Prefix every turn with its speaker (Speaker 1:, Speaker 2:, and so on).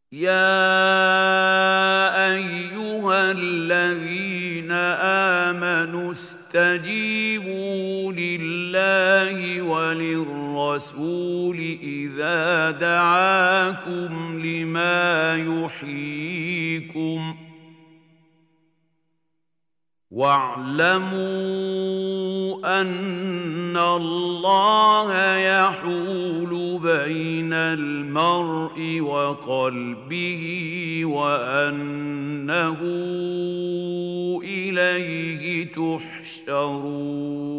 Speaker 1: يا أيها الذين آمنوا استجيبوا لله وللرسول إذا دعاكم لما يحييكم واعلموا أن الله يحول بين المرء وقلبه وأنه إليه تحشرون.